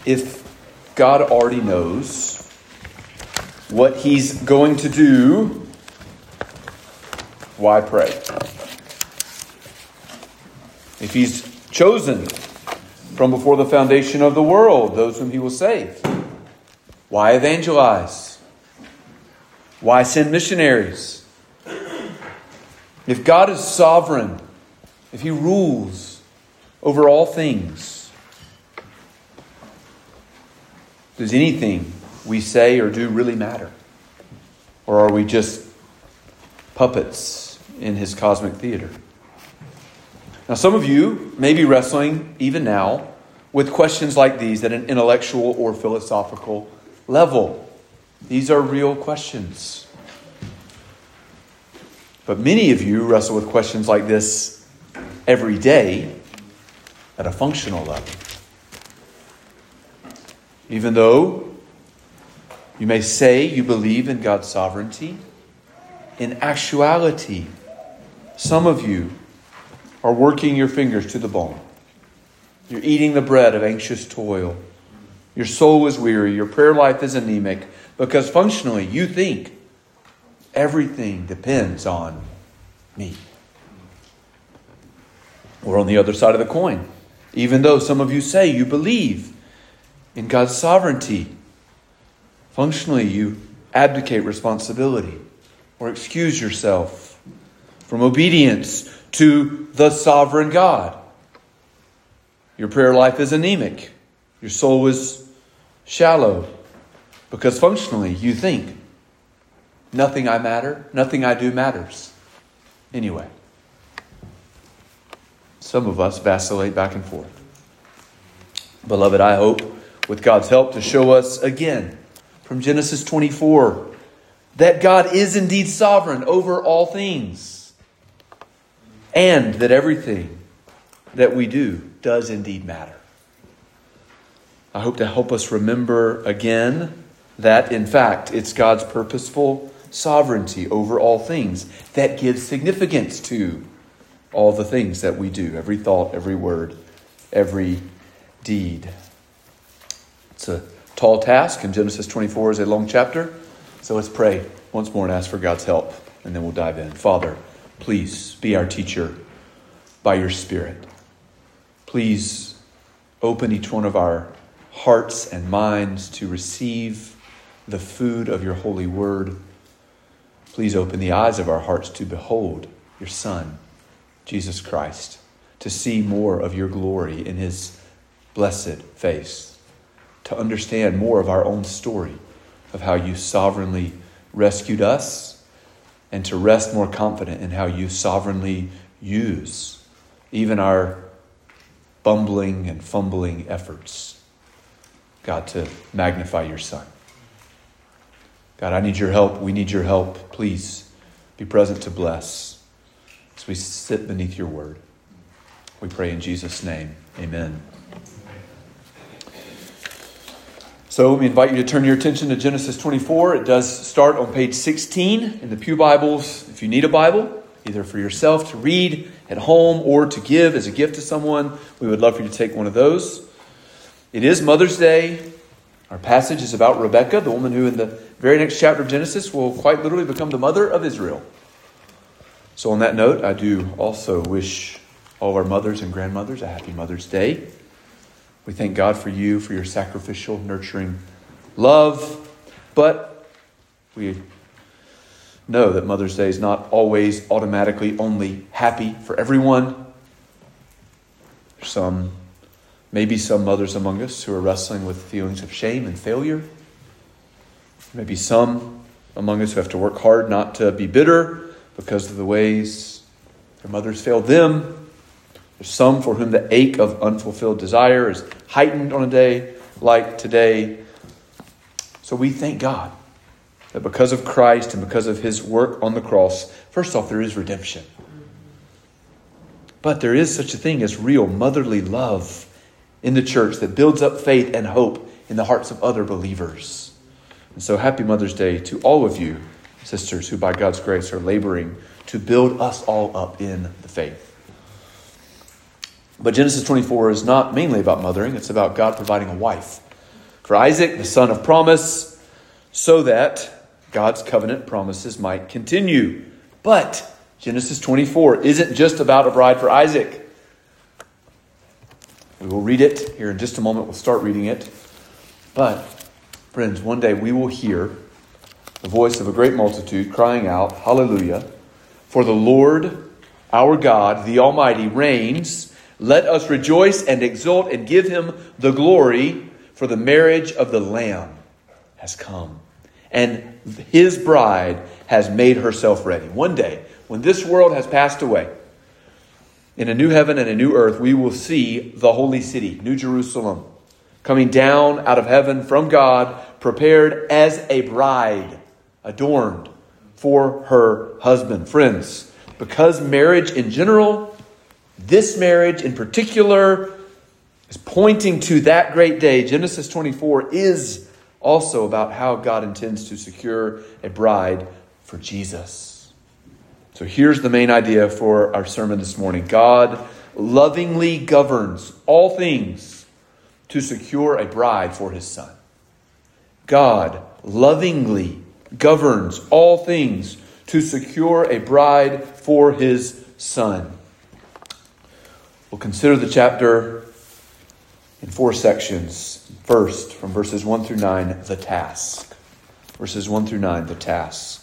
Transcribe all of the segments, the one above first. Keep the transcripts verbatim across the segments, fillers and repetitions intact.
if God already knows what he's going to do, why pray? If he's chosen from before the foundation of the world those whom he will save, why evangelize? Why send missionaries? If God is sovereign, if he rules over all things, does anything we say or do really matter? Or are we just puppets in his cosmic theater? Now, some of you may be wrestling, even now, with questions like these at an intellectual or philosophical level. These are real questions. But many of you wrestle with questions like this every day at a functional level. Even though you may say you believe in God's sovereignty, in actuality, some of you are working your fingers to the bone. You're eating the bread of anxious toil. Your soul is weary. Your prayer life is anemic because functionally you think everything depends on me. Or on the other side of the coin, even though some of you say you believe in God's sovereignty, functionally you abdicate responsibility or excuse yourself from obedience to the sovereign God. Your prayer life is anemic. Your soul is shallow because functionally you think nothing I matter, nothing I do matters. Anyway, some of us vacillate back and forth. Beloved, I hope with God's help to show us again from Genesis twenty-four that God is indeed sovereign over all things and that everything that we do does indeed matter. I hope to help us remember again that, in fact, it's God's purposeful sovereignty over all things that gives significance to all the things that we do, every thought, every word, every deed. It's a tall task, and Genesis twenty-four is a long chapter. So let's pray once more and ask for God's help, and then we'll dive in. Father, please be our teacher by your Spirit. Please open each one of our hearts and minds to receive the food of your holy word. Please open the eyes of our hearts to behold your Son, Jesus Christ, to see more of your glory in his blessed face, to understand more of our own story of how you sovereignly rescued us, and to rest more confident in how you sovereignly use even our bumbling and fumbling efforts, God, to magnify your Son. God, I need your help. We need your help. Please be present to bless as we sit beneath your word. We pray in Jesus' name. Amen. So we invite you to turn your attention to Genesis twenty-four. It does start on page sixteen in the Pew Bibles. If you need a Bible, either for yourself to read at home or to give as a gift to someone, we would love for you to take one of those. It is Mother's Day. Our passage is about Rebekah, the woman who in the very next chapter of Genesis will quite literally become the mother of Israel. So on that note, I do also wish all of our mothers and grandmothers a happy Mother's Day. We thank God for you, for your sacrificial, nurturing love. But we know that Mother's Day is not always automatically only happy for everyone. There's some, maybe some mothers among us who are wrestling with feelings of shame and failure. Maybe some among us who have to work hard not to be bitter because of the ways their mothers failed them. There's some for whom the ache of unfulfilled desire is heightened on a day like today. So we thank God that because of Christ and because of his work on the cross, first off, there is redemption. But there is such a thing as real motherly love in the church that builds up faith and hope in the hearts of other believers. And so happy Mother's Day to all of you, sisters, who by God's grace are laboring to build us all up in the faith. But Genesis twenty-four is not mainly about mothering. It's about God providing a wife for Isaac, the son of promise, so that God's covenant promises might continue. But Genesis twenty-four isn't just about a bride for Isaac. We will read it here in just a moment. We'll start reading it. But, friends, one day we will hear the voice of a great multitude crying out, Hallelujah, for the Lord, our God, the Almighty, reigns. Let us rejoice and exult and give him the glory, for the marriage of the Lamb has come, and his bride has made herself ready. One day, when this world has passed away, in a new heaven and a new earth, we will see the holy city, New Jerusalem, coming down out of heaven from God, prepared as a bride, adorned for her husband. Friends, because marriage in general, this marriage in particular, is pointing to that great day, Genesis twenty-four is also about how God intends to secure a bride for Jesus. So here's the main idea for our sermon this morning. God lovingly governs all things to secure a bride for his son. God lovingly governs all things to secure a bride for his son. We'll consider the chapter in four sections. First, from verses one through nine, the task. Verses one through nine, the task.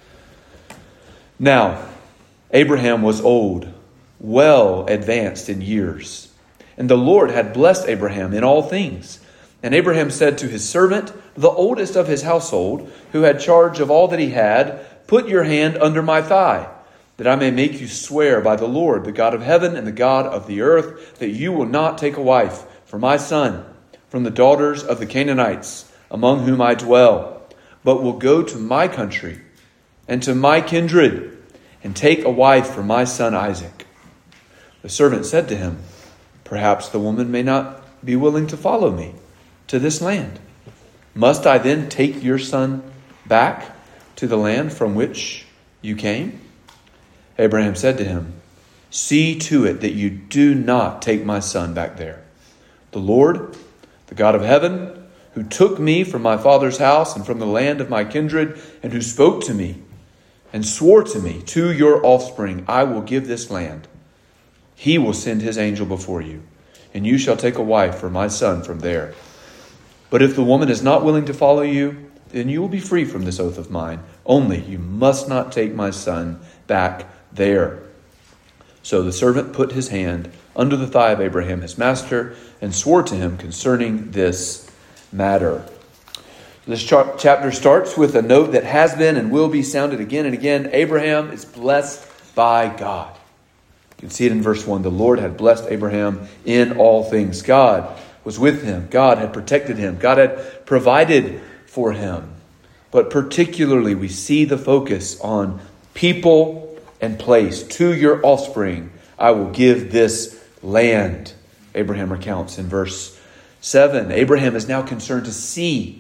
Now, Abraham was old, well advanced in years, and the Lord had blessed Abraham in all things. And Abraham said to his servant, the oldest of his household, who had charge of all that he had, put your hand under my thigh, that I may make you swear by the Lord, the God of heaven and the God of the earth, that you will not take a wife for my son from the daughters of the Canaanites, among whom I dwell, but will go to my country and to my kindred, and take a wife for my son Isaac. The servant said to him, perhaps the woman may not be willing to follow me to this land. Must I then take your son back to the land from which you came? Abraham said to him, see to it that you do not take my son back there. The Lord, the God of heaven, who took me from my father's house and from the land of my kindred, and who spoke to me and swore to me, to your offspring, I will give this land. He will send his angel before you, and you shall take a wife for my son from there. But if the woman is not willing to follow you, then you will be free from this oath of mine. Only you must not take my son back there. So the servant put his hand under the thigh of Abraham, his master, and swore to him concerning this matter. This chapter starts with a note that has been and will be sounded again and again. Abraham is blessed by God. You can see it in verse one. The Lord had blessed Abraham in all things. God was with him. God had protected him. God had provided for him. But particularly we see the focus on people and place. To your offspring I will give this land, Abraham recounts in verse seven. Abraham is now concerned to see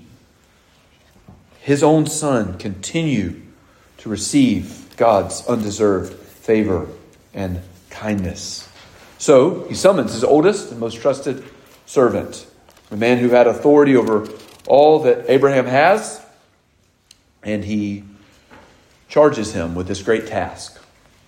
his own son continue to receive God's undeserved favor and kindness. So he summons his oldest and most trusted servant, a man who had authority over all that Abraham has, and he charges him with this great task: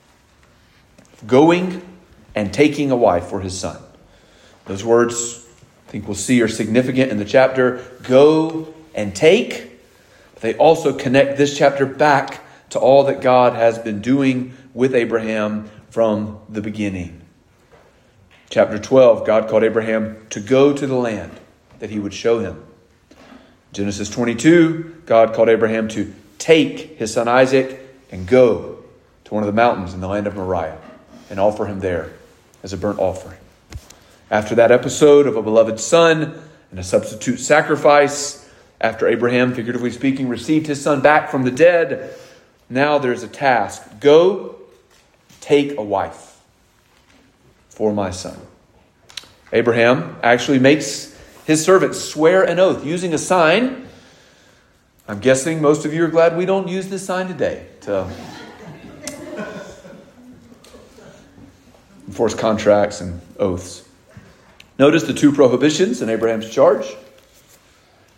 going and taking a wife for his son. Those words, I think we'll see, are significant in the chapter. Go and take. They also connect this chapter back to all that God has been doing with Abraham from the beginning. Chapter twelve, God called Abraham to go to the land that he would show him. Genesis twenty-two, God called Abraham to take his son Isaac and go to one of the mountains in the land of Moriah and offer him there as a burnt offering. After that episode of a beloved son and a substitute sacrifice, after Abraham, figuratively speaking, received his son back from the dead, now there's a task. Go, take a wife for my son. Abraham actually makes his servant swear an oath using a sign. I'm guessing most of you are glad we don't use this sign today to enforce contracts and oaths. Notice the two prohibitions in Abraham's charge.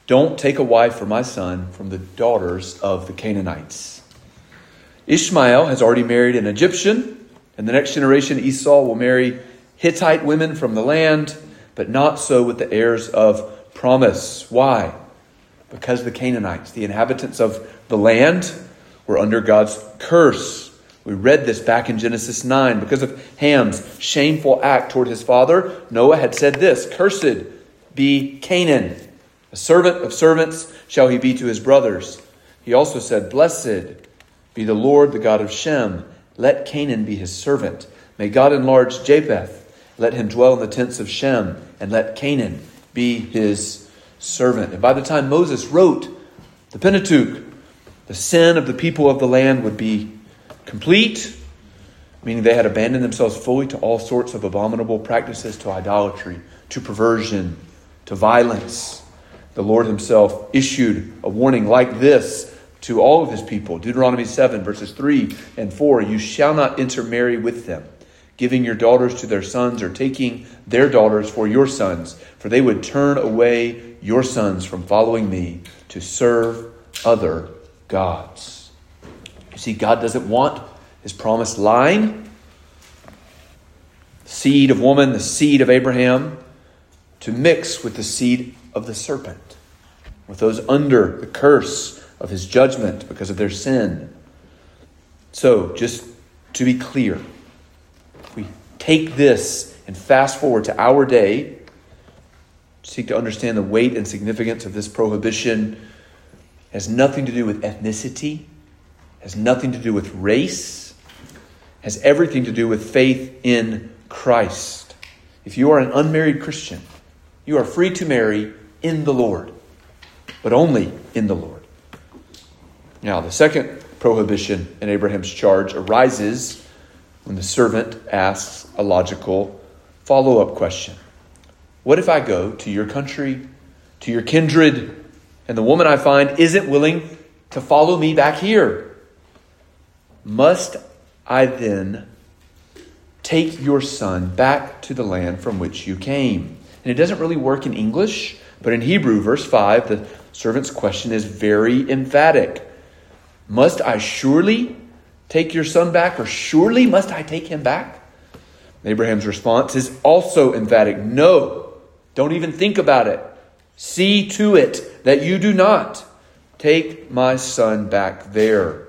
Don't take a wife for my son from the daughters of the Canaanites. Ishmael has already married an Egyptian, and the next generation, Esau, will marry Hittite women from the land, but not so with the heirs of promise. Why? Because the Canaanites, the inhabitants of the land, were under God's curse. We read this back in Genesis nine. Because of Ham's shameful act toward his father, Noah had said this, "Cursed be Canaan. A servant of servants shall he be to his brothers." He also said, "Blessed be the Lord, the God of Shem. Let Canaan be his servant. May God enlarge Japheth. Let him dwell in the tents of Shem, and let Canaan be his servant." And by the time Moses wrote the Pentateuch, the sin of the people of the land would be complete, meaning they had abandoned themselves fully to all sorts of abominable practices, to idolatry, to perversion, to violence. The Lord himself issued a warning like this to all of his people. Deuteronomy seven, verses three and four. "You shall not intermarry with them, giving your daughters to their sons or taking their daughters for your sons, for they would turn away your sons from following me to serve other gods." You see, God doesn't want his promised line, seed of woman, the seed of Abraham, to mix with the seed of the serpent, with those under the curse of his judgment because of their sin. So, just to be clear, if we take this and fast forward to our day, seek to understand the weight and significance of this prohibition, it has nothing to do with ethnicity, has nothing to do with race, has everything to do with faith in Christ. If you are an unmarried Christian, you are free to marry in the Lord, but only in the Lord. Now, the second prohibition in Abraham's charge arises when the servant asks a logical follow-up question. What if I go to your country, to your kindred, and the woman I find isn't willing to follow me back here? Must I then take your son back to the land from which you came? And it doesn't really work in English, but in Hebrew, verse five, the servant's question is very emphatic. Must I surely take your son back, or surely must I take him back? Abraham's response is also emphatic. No, don't even think about it. See to it that you do not take my son back there.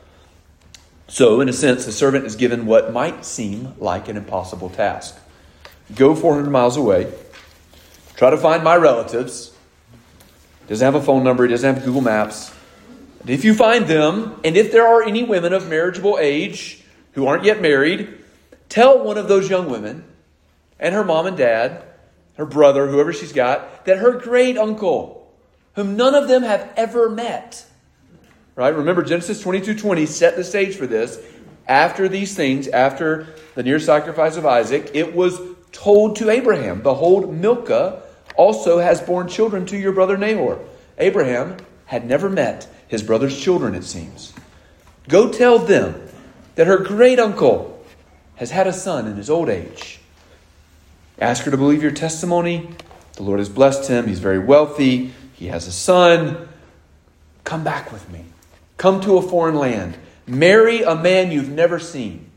So, in a sense, the servant is given what might seem like an impossible task. Go four hundred miles away. Try to find my relatives. Doesn't have a phone number. He doesn't have Google Maps. And if you find them, and if there are any women of marriageable age who aren't yet married, tell one of those young women and her mom and dad, her brother, whoever she's got, that her great uncle, whom none of them have ever met, right? Remember, Genesis twenty-two twenty set the stage for this. After these things, after the near sacrifice of Isaac, it was told to Abraham, "Behold, Milcah also has borne children to your brother Nahor." Abraham had never met his brother's children, it seems. Go tell them that her great uncle has had a son in his old age. Ask her to believe your testimony. The Lord has blessed him. He's very wealthy. He has a son. Come back with me. Come to a foreign land. Marry a man you've never seen.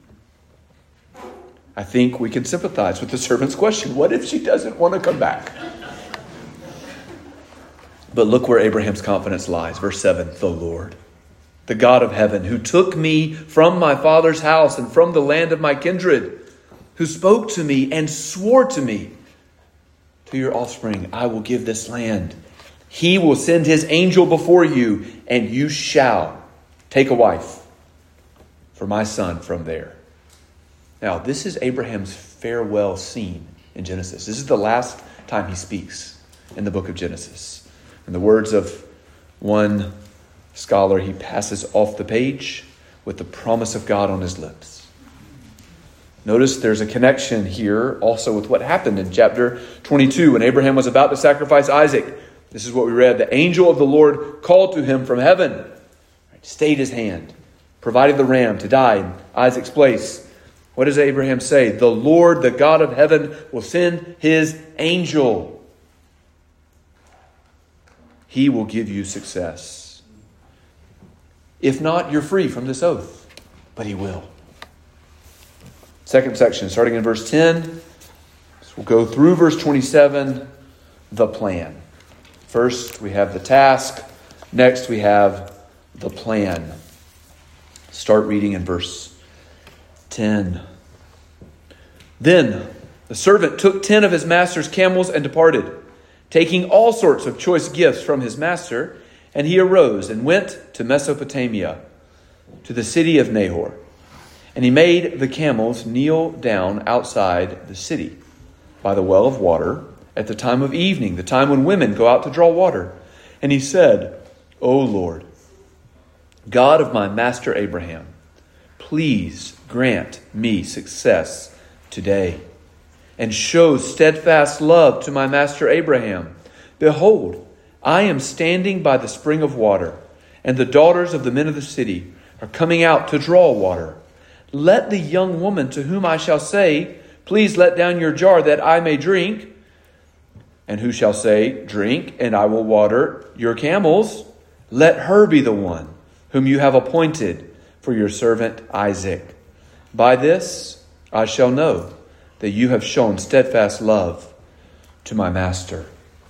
I think we can sympathize with the servant's question. What if she doesn't want to come back? But look where Abraham's confidence lies. Verse seven, the Lord, the God of heaven, who took me from my father's house and from the land of my kindred, who spoke to me and swore to me, to your offspring I will give this land. He will send his angel before you, and you shall take a wife for my son from there. Now, this is Abraham's farewell scene in Genesis. This is the last time he speaks in the book of Genesis. In the words of one scholar, he passes off the page with the promise of God on his lips. Notice there's a connection here also with what happened in chapter twenty-two when Abraham was about to sacrifice Isaac. This is what we read. The angel of the Lord called to him from heaven, stayed his hand, provided the ram to die in Isaac's place. What does Abraham say? The Lord, the God of heaven, will send his angel. He will give you success. If not, you're free from this oath, but he will. Second section, starting in verse ten. So we'll go through verse twenty-seven, the plan. First, we have the task. Next, we have the plan. Start reading in verse ten. Then the servant took ten of his master's camels and departed, taking all sorts of choice gifts from his master, and he arose and went to Mesopotamia, to the city of Nahor. And he made the camels kneel down outside the city, by the well of water, at the time of evening, the time when women go out to draw water. And he said, O Lord, God of my master Abraham, please grant me success today, and show steadfast love to my master Abraham. Behold, I am standing by the spring of water, and the daughters of the men of the city are coming out to draw water. Let the young woman to whom I shall say, please let down your jar that I may drink, and who shall say, drink, and I will water your camels, let her be the one whom you have appointed for your servant Isaac. By this I shall know that you have shown steadfast love to my master.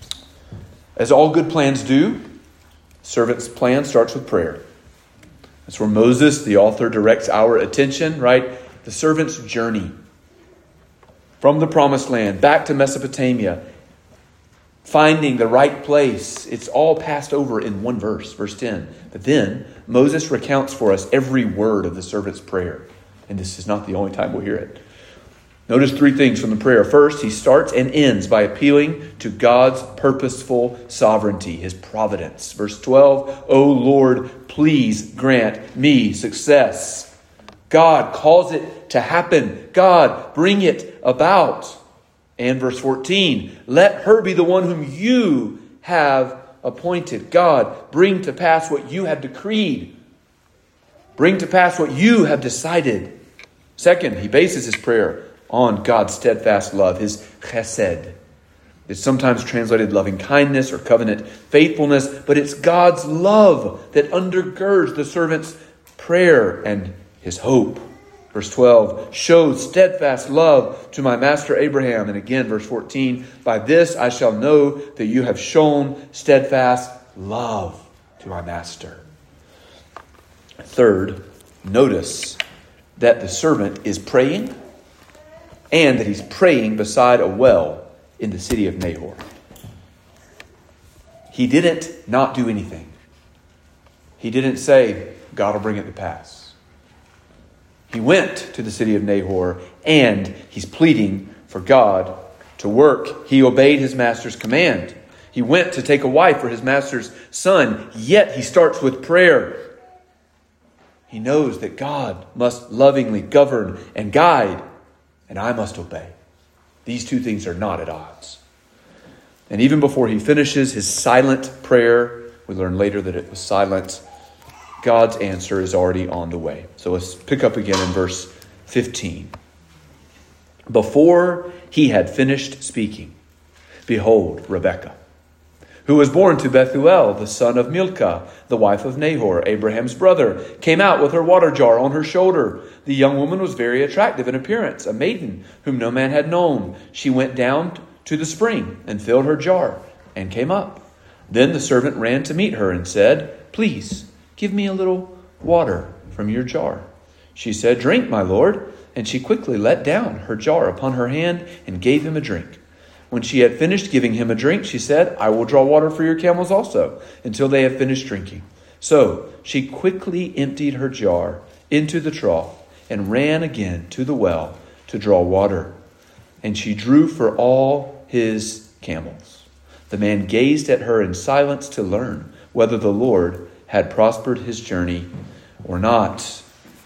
As all good plans do, servant's plan starts with prayer. That's where Moses, the author, directs our attention, right? The servant's journey from the promised land back to Mesopotamia, finding the right place. It's all passed over in one verse, verse ten. But then Moses recounts for us every word of the servant's prayer. And this is not the only time we'll hear it. Notice three things from the prayer. First, he starts and ends by appealing to God's purposeful sovereignty, his providence. Verse twelve, O Lord, please grant me success. God calls it to happen. God, bring it about. And verse fourteen, let her be the one whom you have appointed. God, bring to pass what you have decreed. Bring to pass what you have decided. Second, he bases his prayer on God's steadfast love, his chesed. It's sometimes translated loving kindness or covenant faithfulness, but it's God's love that undergirds the servant's prayer and his hope. Verse twelve, show steadfast love to my master Abraham. And again, verse fourteen, by this I shall know that you have shown steadfast love to my master. Third, notice that the servant is praying and that he's praying beside a well in the city of Nahor. He didn't not do anything. He didn't say, God will bring it to pass. He went to the city of Nahor and he's pleading for God to work. He obeyed his master's command. He went to take a wife for his master's son, yet he starts with prayer. He knows that God must lovingly govern and guide, and I must obey. These two things are not at odds. And even before he finishes his silent prayer, we learn later that it was silent, God's answer is already on the way. So let's pick up again in verse fifteen. Before he had finished speaking, behold, Rebekah, who was born to Bethuel, the son of Milcah, the wife of Nahor, Abraham's brother, came out with her water jar on her shoulder. The young woman was very attractive in appearance, a maiden whom no man had known. She went down to the spring and filled her jar and came up. Then the servant ran to meet her and said, please, give me a little water from your jar. She said, drink, my lord. And she quickly let down her jar upon her hand and gave him a drink. When she had finished giving him a drink, she said, I will draw water for your camels also, until they have finished drinking. So she quickly emptied her jar into the trough and ran again to the well to draw water. And she drew for all his camels. The man gazed at her in silence to learn whether the Lord had prospered his journey or not.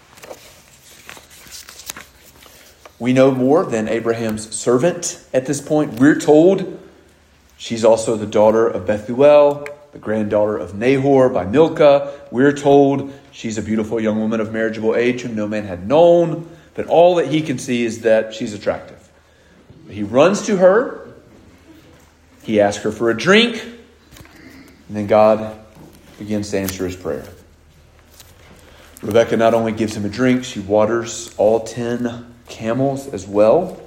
We know more than Abraham's servant at this point. We're told she's also the daughter of Bethuel, the granddaughter of Nahor by Milcah. We're told she's a beautiful young woman of marriageable age whom no man had known. But all that he can see is that she's attractive. He runs to her. He asks her for a drink. And then God begins to answer his prayer. Rebekah not only gives him a drink, she waters all ten camels as well.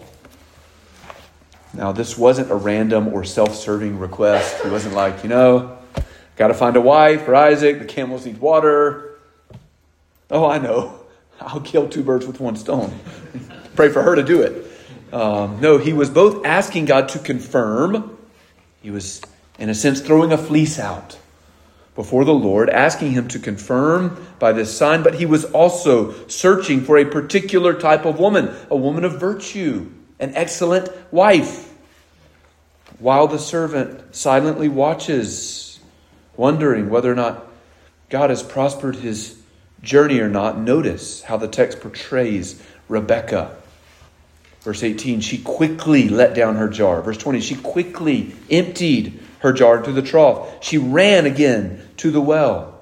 Now, this wasn't a random or self-serving request. He wasn't like, you know, got to find a wife for Isaac. The camels need water. Oh, I know. I'll kill two birds with one stone. Pray for her to do it. Um, no, he was both asking God to confirm. He was, in a sense, throwing a fleece out before the Lord, asking him to confirm by this sign. But he was also searching for a particular type of woman, a woman of virtue, an excellent wife. While the servant silently watches, wondering whether or not God has prospered his journey or not, notice how the text portrays Rebekah. Verse eighteen, she quickly let down her jar. Verse twenty, she quickly emptied her jar into the trough. She ran again to the well.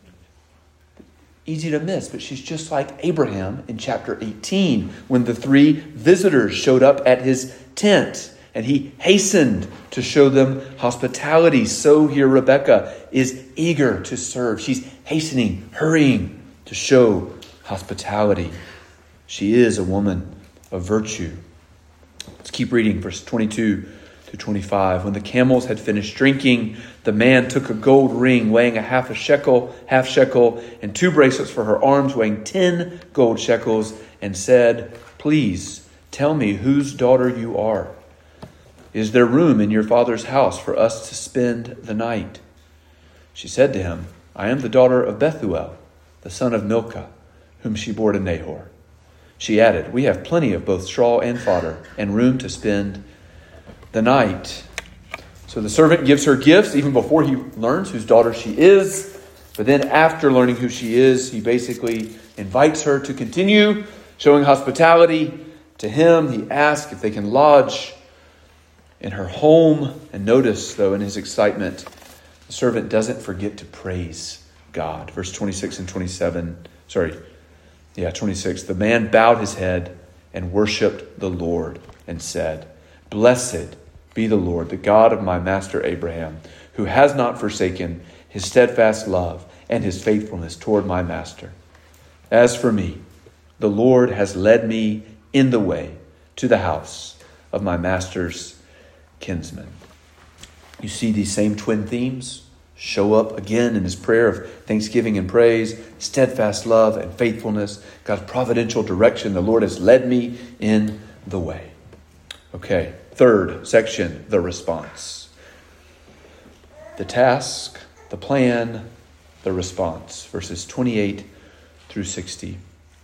Easy to miss, but she's just like Abraham in chapter eighteen when the three visitors showed up at his tent and he hastened to show them hospitality. So here Rebekah is eager to serve. She's hastening, hurrying to show hospitality. She is a woman of virtue. Let's keep reading verse twenty-two to twenty-five. When the camels had finished drinking, the man took a gold ring weighing a half a shekel, half shekel, and two bracelets for her arms weighing ten gold shekels, and said, "Please tell me whose daughter you are. Is there room in your father's house for us to spend the night?" She said to him, "I am the daughter of Bethuel, the son of Milcah, whom she bore to Nahor." She added, "We have plenty of both straw and fodder, and room to spend the night." So the servant gives her gifts even before he learns whose daughter she is. But then after learning who she is, he basically invites her to continue showing hospitality to him. He asks if they can lodge in her home. And notice, though, in his excitement, the servant doesn't forget to praise God. Verse twenty-six and twenty-seven. Sorry. Yeah, twenty-six. The man bowed his head and worshipped the Lord and said, "Blessed be the Lord, the God of my master Abraham, who has not forsaken his steadfast love and his faithfulness toward my master. As for me, the Lord has led me in the way to the house of my master's kinsman." You see these same twin themes show up again in his prayer of thanksgiving and praise, steadfast love and faithfulness, God's providential direction. The Lord has led me in the way. Okay, third section, the response. The task, the plan, the response. Verses twenty-eight through sixty.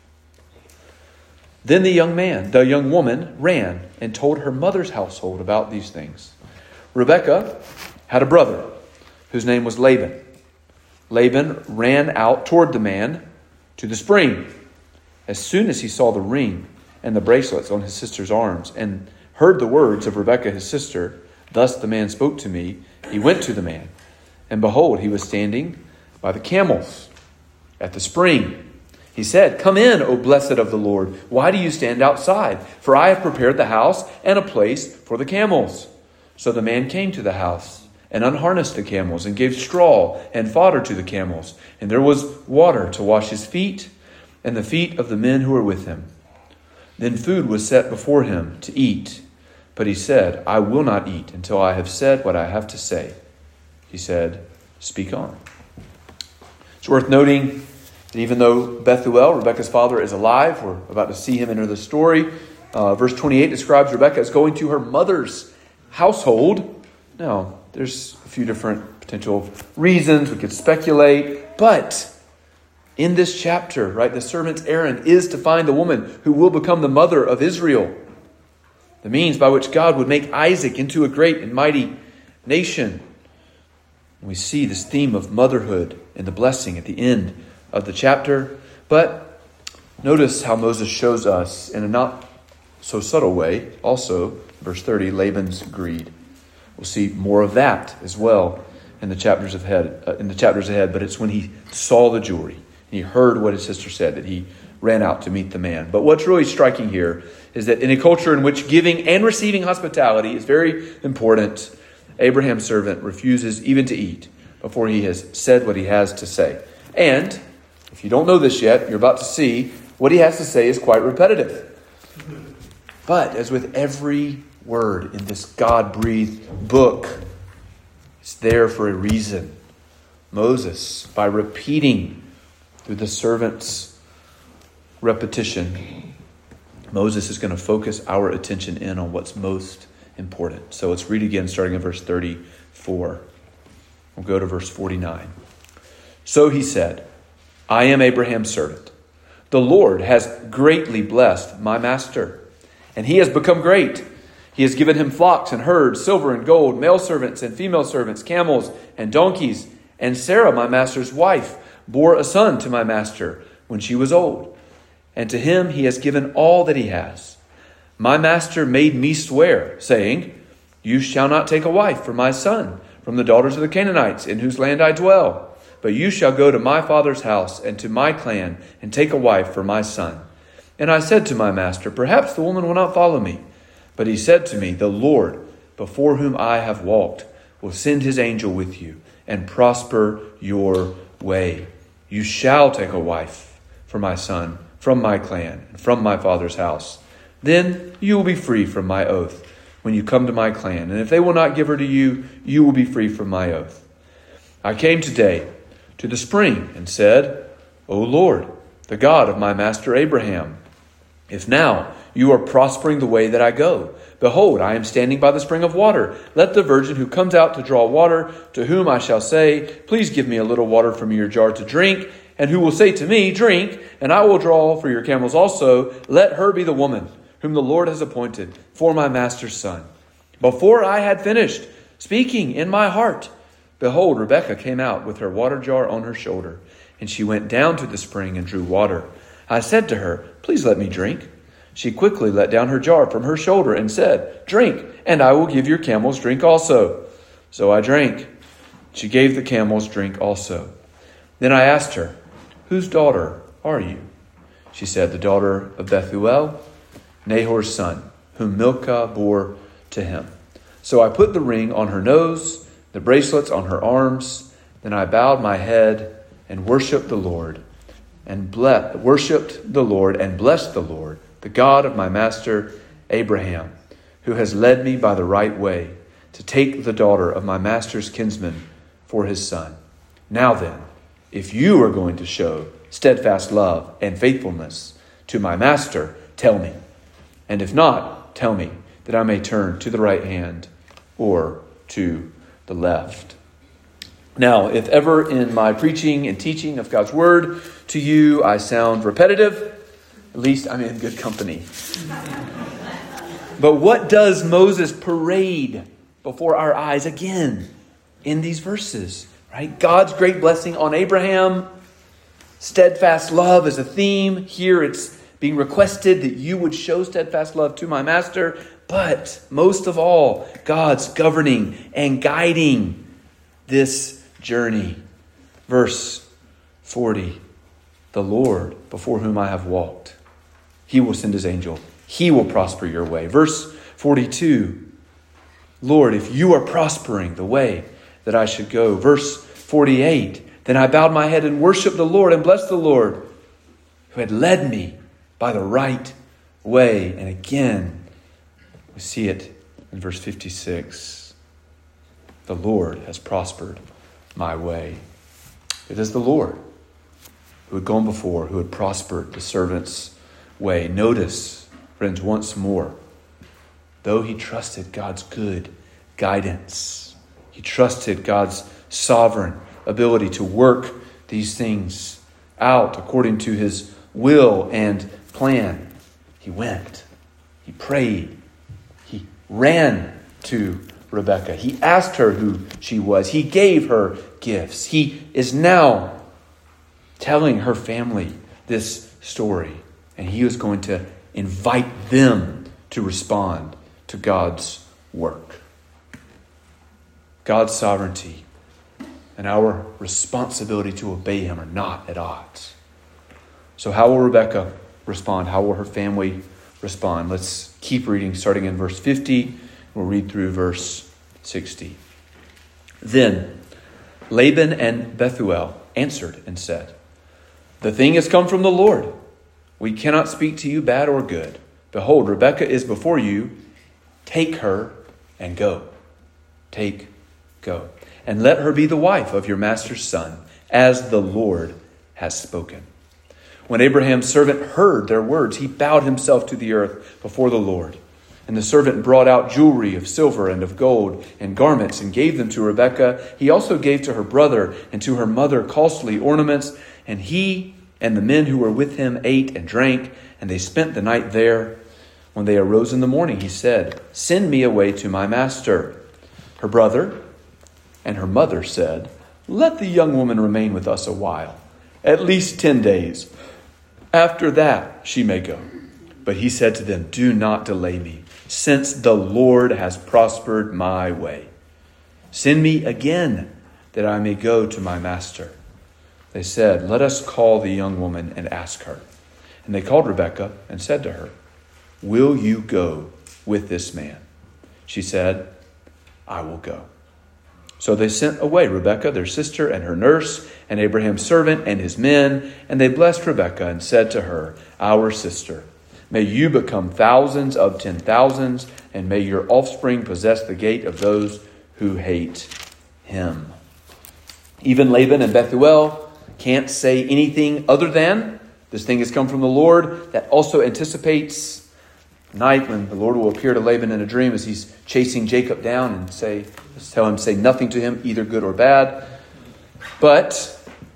Then the young man, the young woman ran and told her mother's household about these things. Rebekah had a brother whose name was Laban. Laban ran out toward the man to the spring. As soon as he saw the ring and the bracelets on his sister's arms and heard the words of Rebekah his sister, "Thus the man spoke to me," he went to the man. And behold, he was standing by the camels at the spring. He said, "Come in, O blessed of the Lord. Why do you stand outside? For I have prepared the house and a place for the camels." So the man came to the house and unharnessed the camels and gave straw and fodder to the camels. And there was water to wash his feet and the feet of the men who were with him. Then food was set before him to eat. But he said, "I will not eat until I have said what I have to say." He said, "Speak on." It's worth noting that even though Bethuel, Rebekah's father, is alive, we're about to see him enter the story. Uh, verse twenty-eight describes Rebekah as going to her mother's household. Now, there's a few different potential reasons. We could speculate. But in this chapter, right, the servant's errand is to find the woman who will become the mother of Israel. The means by which God would make Isaac into a great and mighty nation. We see this theme of motherhood and the blessing at the end of the chapter. But notice how Moses shows us in a not so subtle way, also, verse thirty, Laban's greed. We'll see more of that as well in the chapters ahead. Uh, in the chapters ahead. But it's when he saw the jewelry and he heard what his sister said that he ran out to meet the man. But what's really striking here is that in a culture in which giving and receiving hospitality is very important, Abraham's servant refuses even to eat before he has said what he has to say. And if you don't know this yet, you're about to see what he has to say is quite repetitive. But as with every word in this God-breathed book, it's there for a reason. Moses, by repeating through the servant's repetition, Moses is going to focus our attention in on what's most important. So let's read again, starting in verse thirty-four. We'll go to verse forty-nine. So he said, I am Abraham's servant. The Lord has greatly blessed my master, and he has become great. He has given him flocks and herds, silver and gold, male servants and female servants, camels and donkeys. And Sarah, my master's wife, bore a son to my master when she was old. And to him he has given all that he has. My master made me swear, saying, you shall not take a wife for my son from the daughters of the Canaanites in whose land I dwell, but you shall go to my father's house and to my clan and take a wife for my son. And I said to my master, perhaps the woman will not follow me. But he said to me, the Lord, before whom I have walked, will send his angel with you and prosper your way. You shall take a wife for my son from my clan and from my father's house. Then you will be free from my oath when you come to my clan. And if they will not give her to you, you will be free from my oath. I came today to the spring and said, O Lord, the God of my master Abraham, if now you are prospering the way that I go, behold, I am standing by the spring of water. Let the virgin who comes out to draw water, to whom I shall say, please give me a little water from your jar to drink, and who will say to me, drink, and I will draw for your camels also, let her be the woman whom the Lord has appointed for my master's son. Before I had finished speaking in my heart, behold, Rebekah came out with her water jar on her shoulder, and she went down to the spring and drew water. I said to her, please let me drink. She quickly let down her jar from her shoulder and said, drink, and I will give your camels drink also. So I drank. She gave the camels drink also. Then I asked her, whose daughter are you? She said, the daughter of Bethuel, Nahor's son, whom Milcah bore to him. So I put the ring on her nose, the bracelets on her arms. Then I bowed my head and worshipped the Lord, and ble- worshipped the Lord and blessed the Lord, the God of my master Abraham, who has led me by the right way to take the daughter of my master's kinsman for his son. Now then, if you are going to show steadfast love and faithfulness to my master, tell me. And if not, tell me, that I may turn to the right hand or to the left. Now, if ever in my preaching and teaching of God's word to you I sound repetitive, at least I'm in good company. But what does Moses parade before our eyes again in these verses? Right? God's great blessing on Abraham. Steadfast love is a theme. Here it's being requested that you would show steadfast love to my master. But most of all, God's governing and guiding this journey. Verse forty. The Lord before whom I have walked, he will send his angel. He will prosper your way. Verse forty-two. Lord, if you are prospering the way that I should go. Verse forty-eight. Then I bowed my head and worshiped the Lord and blessed the Lord who had led me by the right way. And again, we see it in verse fifty-six. The Lord has prospered my way. It is the Lord who had gone before, who had prospered the servant's way. Notice, friends, once more, though he trusted God's good guidance, he trusted God's sovereign ability to work these things out according to his will and plan. He went, he prayed, he ran to Rebekah. He asked her who she was. He gave her gifts. He is now telling her family this story. And he is going to invite them to respond to God's work. God's sovereignty and our responsibility to obey him are not at odds. So how will Rebekah respond? How will her family respond? Let's keep reading, starting in verse fifty. We'll read through verse sixty. Then Laban and Bethuel answered and said, "The thing has come from the Lord. We cannot speak to you bad or good. Behold, Rebekah is before you. Take her and go. Take, go. And let her be the wife of your master's son, as the Lord has spoken." When Abraham's servant heard their words, he bowed himself to the earth before the Lord. And the servant brought out jewelry of silver and of gold and garments and gave them to Rebekah. He also gave to her brother and to her mother costly ornaments. And he and the men who were with him ate and drank, and they spent the night there. When they arose in the morning, he said, "Send me away to my master." Her brother and her mother said, "Let the young woman remain with us a while, at least ten days. After that, she may go." But he said to them, "Do not delay me, since the Lord has prospered my way. Send me again, that I may go to my master." They said, "Let us call the young woman and ask her." And they called Rebekah and said to her, "Will you go with this man?" She said, "I will go." So they sent away Rebekah, their sister, and her nurse, and Abraham's servant and his men. And they blessed Rebekah and said to her, "Our sister, may you become thousands of ten thousands, and may your offspring possess the gate of those who hate him." Even Laban and Bethuel can't say anything other than, "This thing has come from the Lord." That also anticipates night when the Lord will appear to Laban in a dream as he's chasing Jacob down and say, tell him, say nothing to him, either good or bad. But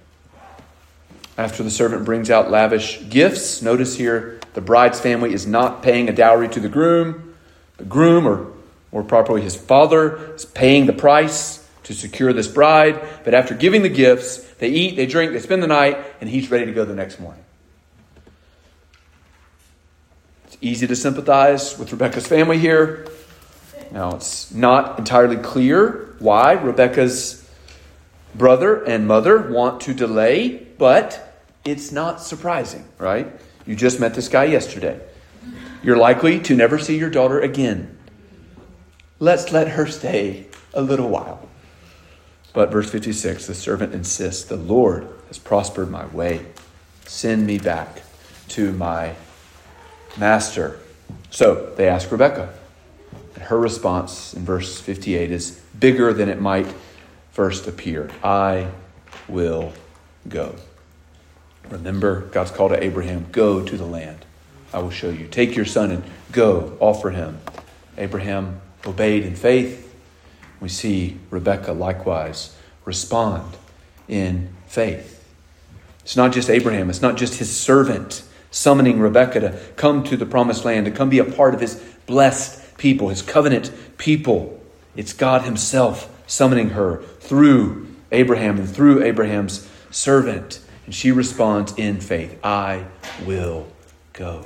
after the servant brings out lavish gifts, notice here the bride's family is not paying a dowry to the groom. The groom, or more properly his father, is paying the price to secure this bride. But after giving the gifts, they eat, they drink, they spend the night, and he's ready to go the next morning. Easy to sympathize with Rebekah's family here. Now, it's not entirely clear why Rebekah's brother and mother want to delay, but it's not surprising, right? You just met this guy yesterday. You're likely to never see your daughter again. Let's let her stay a little while. But verse fifty-six, the servant insists, "The Lord has prospered my way. Send me back to my master." So they ask Rebekah. And her response in verse fifty-eight is bigger than it might first appear. "I will go." Remember God's call to Abraham, "Go to the land I will show you. Take your son and go, offer him." Abraham obeyed in faith. We see Rebekah likewise respond in faith. It's not just Abraham. It's not just his servant summoning Rebekah to come to the promised land, to come be a part of his blessed people, his covenant people. It's God himself summoning her through Abraham and through Abraham's servant. And she responds in faith, "I will go."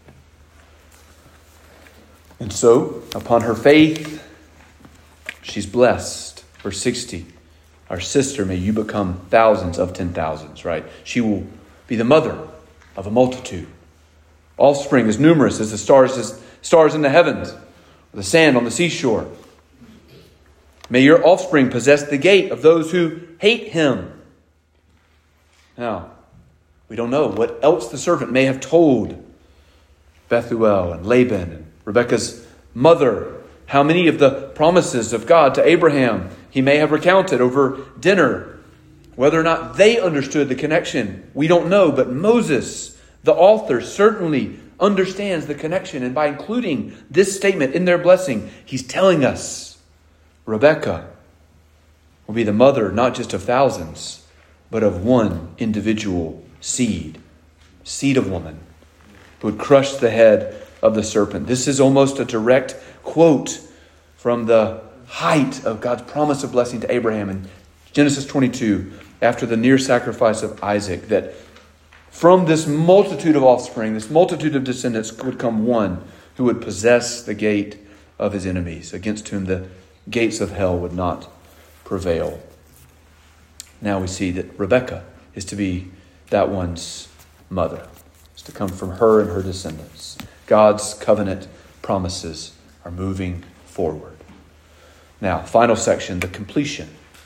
And so, upon her faith, she's blessed. Verse sixty, "Our sister, may you become thousands of ten thousands," right? She will be the mother of a multitude. Offspring as numerous as the stars, as stars in the heavens, or the sand on the seashore. May your offspring possess the gate of those who hate him. Now, we don't know what else the servant may have told Bethuel and Laban and Rebekah's mother. How many of the promises of God to Abraham he may have recounted over dinner. Whether or not they understood the connection, we don't know. But Moses, the author, certainly understands the connection. And by including this statement in their blessing, he's telling us Rebekah will be the mother not just of thousands, but of one individual seed, seed of woman, who would crush the head of the serpent. This is almost a direct quote from the height of God's promise of blessing to Abraham in Genesis twenty-two, after the near sacrifice of Isaac, that from this multitude of offspring, this multitude of descendants, would come one who would possess the gate of his enemies, against whom the gates of hell would not prevail. Now we see that Rebekah is to be that one's mother. It's to come from her and her descendants. God's covenant promises are moving forward. Now, final section, the completion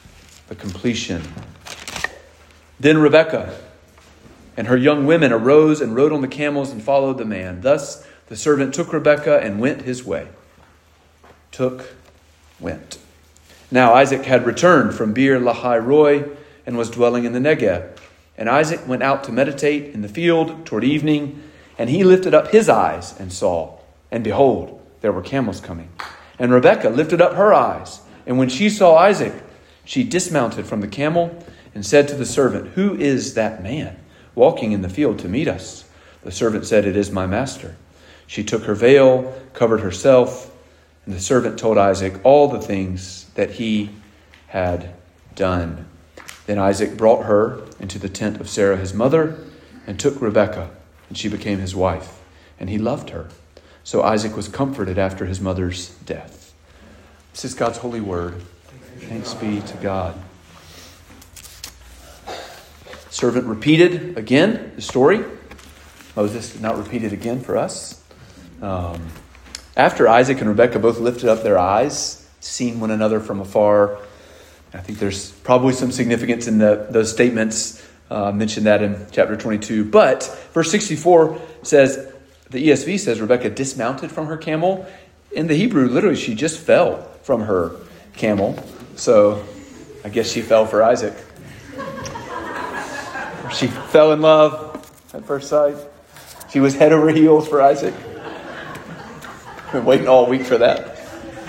the completion. Then Rebekah and her young women arose and rode on the camels and followed the man. Thus the servant took Rebekah and went his way. Took, went. Now Isaac had returned from Beer Lahai Roi and was dwelling in the Negeb. And Isaac went out to meditate in the field toward evening, and he lifted up his eyes and saw, and behold, there were camels coming. And Rebekah lifted up her eyes, and when she saw Isaac, she dismounted from the camel and said to the servant, "Who is that man walking in the field to meet us?" The servant said, "It is my master." She took her veil, covered herself, and the servant told Isaac all the things that he had done. Then Isaac brought her into the tent of Sarah his mother and took Rebekah, and she became his wife, and he loved her. So Isaac was comforted after his mother's death. This is God's holy word. Thanks be to God. Servant repeated again the story. Moses did not repeat it again for us. Um, after Isaac and Rebekah both lifted up their eyes, seen one another from afar, I think there's probably some significance in the, those statements. Uh, I mentioned that in chapter twenty-two. But verse sixty-four says, the E S V says Rebekah dismounted from her camel. In the Hebrew, literally, she just fell from her camel. So I guess she fell for Isaac. She fell in love at first sight. She was head over heels for Isaac. Been waiting all week for that.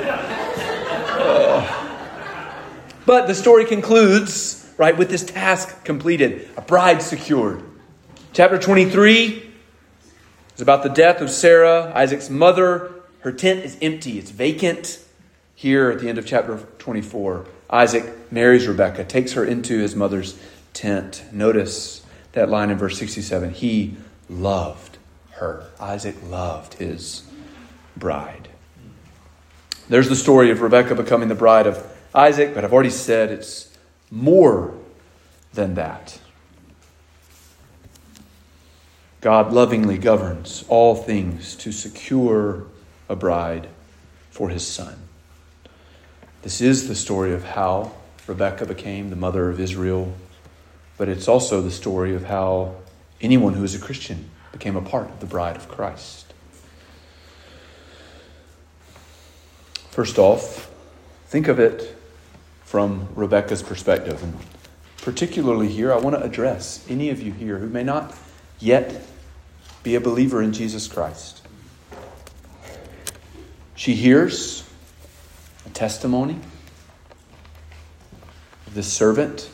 Uh, but the story concludes, right, with this task completed, a bride secured. Chapter twenty-three is about the death of Sarah, Isaac's mother. Her tent is empty. It's vacant. Here at the end of chapter twenty-four, Isaac marries Rebekah, takes her into his mother's tent. Notice that line in verse sixty-seven. He loved her. Isaac loved his bride. There's the story of Rebekah becoming the bride of Isaac, but I've already said it's more than that. God lovingly governs all things to secure a bride for his son. This is the story of how Rebekah became the mother of Israel, but it's also the story of how anyone who is a Christian became a part of the bride of Christ. First off, think of it from Rebekah's perspective. And particularly here, I want to address any of you here who may not yet be a believer in Jesus Christ. She hears a testimony of this servant,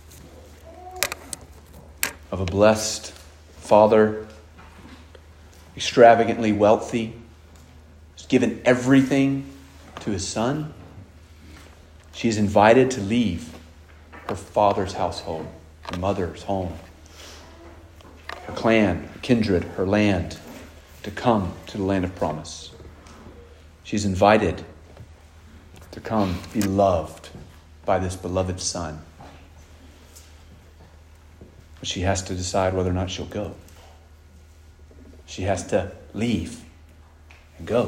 of a blessed father, extravagantly wealthy, who's given everything to his son. She's invited to leave her father's household, her mother's home, her clan, her kindred, her land, to come to the land of promise. She's invited to come be loved by this beloved son. But she has to decide whether or not she'll go. She has to leave and go.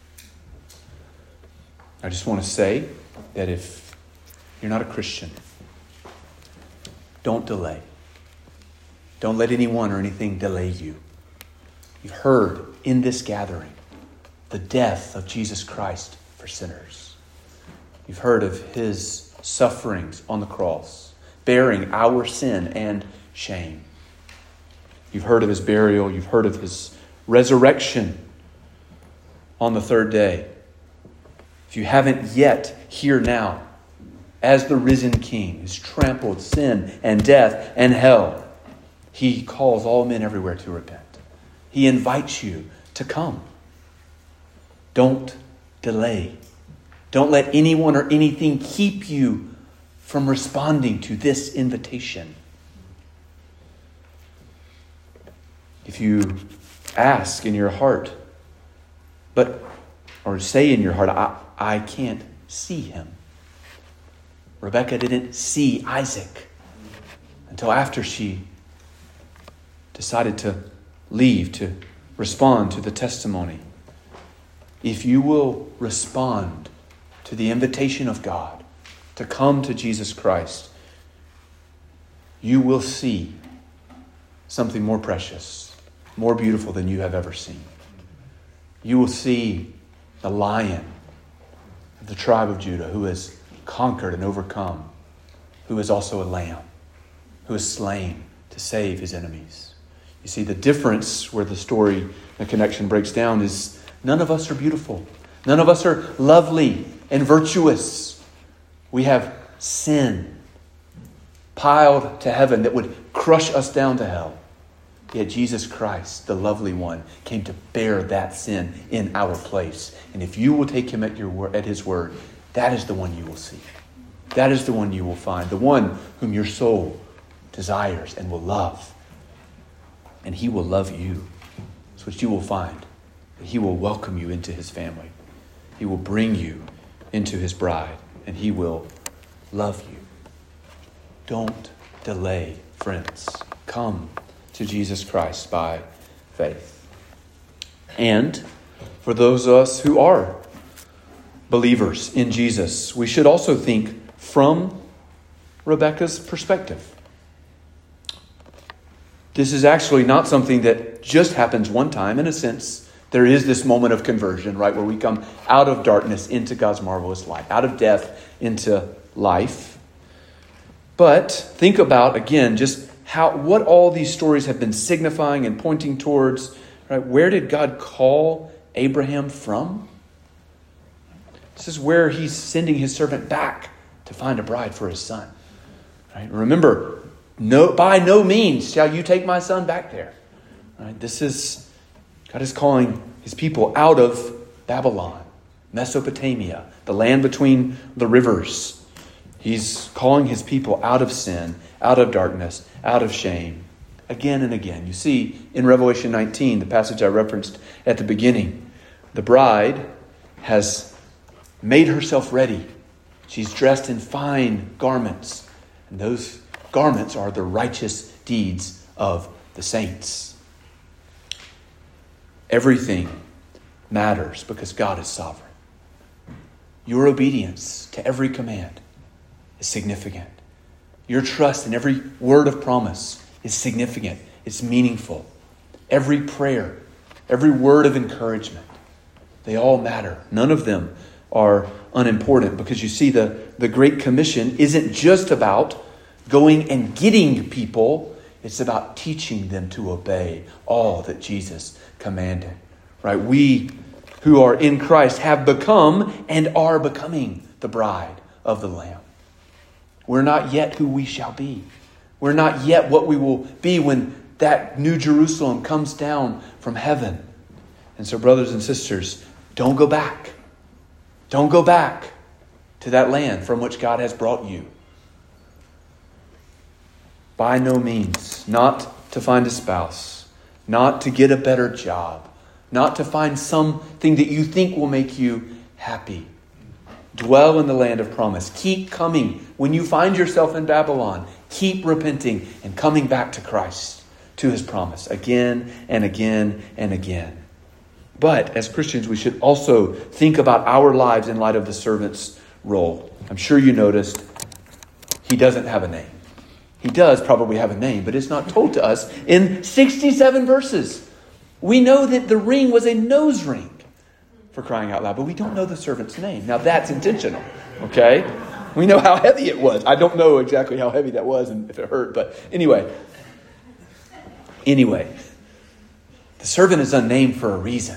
I just want to say that if you're not a Christian, don't delay. Don't let anyone or anything delay you. You've heard in this gathering the death of Jesus Christ for sinners. You've heard of his sufferings on the cross, bearing our sin and shame. You've heard of his burial. You've heard of his resurrection on the third day. If you haven't yet, hear now, as the risen King has trampled sin and death and hell, he calls all men everywhere to repent. He invites you to come. Don't delay. Don't let anyone or anything keep you from responding to this invitation. If you ask in your heart, but or say in your heart, I, I can't see him. Rebekah didn't see Isaac until after she decided to leave, to respond to the testimony. If you will respond to the invitation of God, to come to Jesus Christ, you will see something more precious, more beautiful than you have ever seen. You will see the Lion of the tribe of Judah who has conquered and overcome, who is also a lamb, who is slain to save his enemies. You see, the difference where the story, the connection breaks down is none of us are beautiful. None of us are lovely and virtuous. We have sin piled to heaven that would crush us down to hell. Yet Jesus Christ, the lovely one, came to bear that sin in our place. And if you will take him at your word, at his word, that is the one you will see. That is the one you will find. The one whom your soul desires and will love. And he will love you. That's what you will find. He will welcome you into his family. He will bring you into his bride. And he will love you. Don't delay, friends. Come to Jesus Christ by faith. And for those of us who are believers in Jesus, we should also think from Rebekah's perspective. This is actually not something that just happens one time. In a sense, there is this moment of conversion, right, where we come out of darkness into God's marvelous light, out of death into life. But think about, again, just how what all these stories have been signifying and pointing towards. Right? Where did God call Abraham from? This is where he's sending his servant back to find a bride for his son. Right? Remember, no, by no means shall you take my son back there. Right? This is, God is calling his people out of Babylon, Mesopotamia, the land between the rivers. He's calling his people out of sin, out of darkness, out of shame, again and again. You see, in Revelation nineteen, the passage I referenced at the beginning, the bride has made herself ready. She's dressed in fine garments. And those garments are the righteous deeds of the saints. Everything matters because God is sovereign. Your obedience to every command is significant. Your trust in every word of promise is significant. It's meaningful. Every prayer, every word of encouragement, they all matter. None of them are unimportant because you see the, the Great Commission isn't just about going and getting people. It's about teaching them to obey all that Jesus commanded. Right? We who are in Christ have become and are becoming the bride of the Lamb. We're not yet who we shall be. We're not yet what we will be when that New Jerusalem comes down from heaven. And so, brothers and sisters, don't go back. Don't go back to that land from which God has brought you. By no means. Not to find a spouse. Not to get a better job. Not to find something that you think will make you happy. Dwell in the land of promise. Keep coming. When you find yourself in Babylon, keep repenting and coming back to Christ, to his promise, again and again and again. But as Christians, we should also think about our lives in light of the servant's role. I'm sure you noticed he doesn't have a name. He does probably have a name, but it's not told to us in sixty-seven verses. We know that the ring was a nose ring, for crying out loud, but we don't know the servant's name. Now that's intentional, okay? We know how heavy it was. I don't know exactly how heavy that was and if it hurt, but anyway. Anyway, the servant is unnamed for a reason.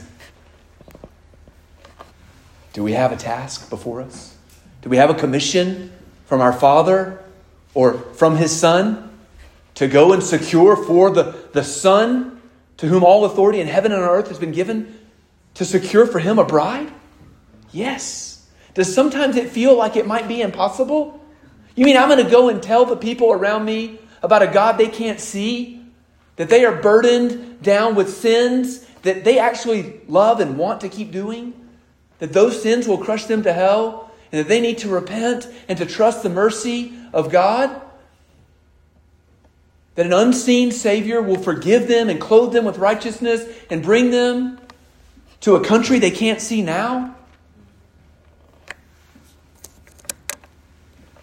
Do we have a task before us? Do we have a commission from our Father or from his Son to go and secure for the, the Son to whom all authority in heaven and on earth has been given, to secure for him a bride? Yes. Does sometimes it feel like it might be impossible? You mean I'm going to go and tell the people around me about a God they can't see? That they are burdened down with sins that they actually love and want to keep doing? That those sins will crush them to hell? And that they need to repent and to trust the mercy of God? That an unseen Savior will forgive them and clothe them with righteousness and bring them to a country they can't see now?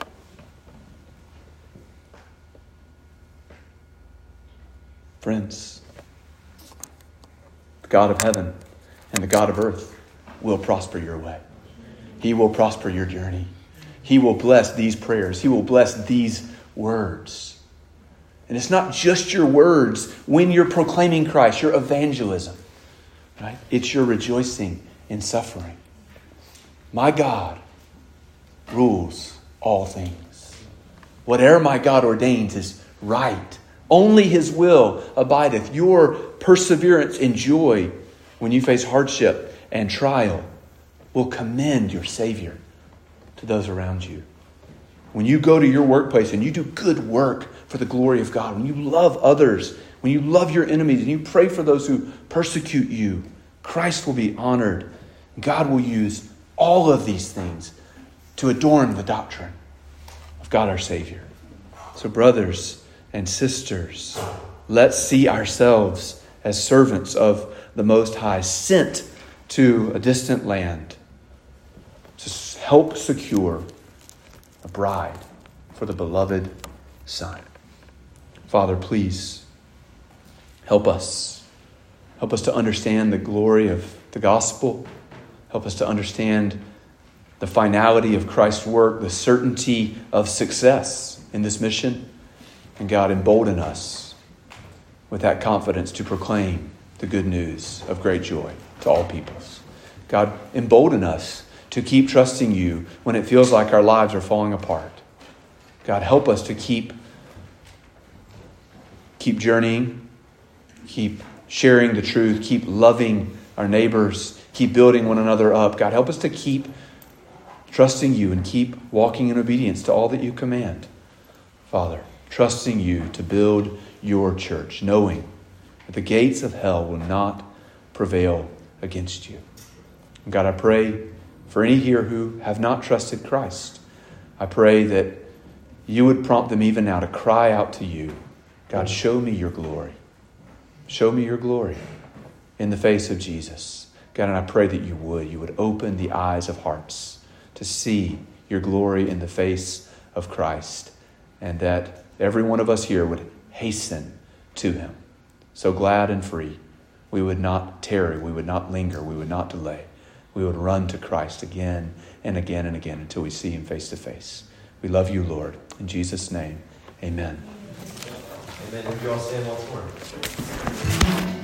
Friends, the God of heaven and the God of earth will prosper your way. He will prosper your journey. He will bless these prayers. He will bless these words. And it's not just your words when you're proclaiming Christ, your evangelism. Right? It's your rejoicing in suffering. My God rules all things. Whatever my God ordains is right. Only His will abideth. Your perseverance and joy when you face hardship and trial will commend your Savior to those around you. When you go to your workplace and you do good work for the glory of God, when you love others, when you love your enemies and you pray for those who persecute you, Christ will be honored. God will use all of these things to adorn the doctrine of God our Savior. So brothers and sisters, let's see ourselves as servants of the Most High, sent to a distant land to help secure a bride for the beloved Son. Father, please help us. Help us to understand the glory of the gospel. Help us to understand the finality of Christ's work, the certainty of success in this mission. And God, embolden us with that confidence to proclaim the good news of great joy to all peoples. God, embolden us to keep trusting you when it feels like our lives are falling apart. God, help us to keep, keep journeying, keep sharing the truth, keep loving our neighbors, keep building one another up. God, help us to keep trusting you and keep walking in obedience to all that you command. Father, trusting you to build your church, knowing that the gates of hell will not prevail against you. And God, I pray for any here who have not trusted Christ, I pray that you would prompt them even now to cry out to you. God, show me your glory. Show me your glory in the face of Jesus. God, and I pray that you would. You would open the eyes of hearts to see your glory in the face of Christ, and that every one of us here would hasten to him. So glad and free, we would not tarry, we would not linger, we would not delay. We would run to Christ again and again and again until we see him face to face. We love you, Lord. In Jesus' name, amen. Amen. Would you all stand once more?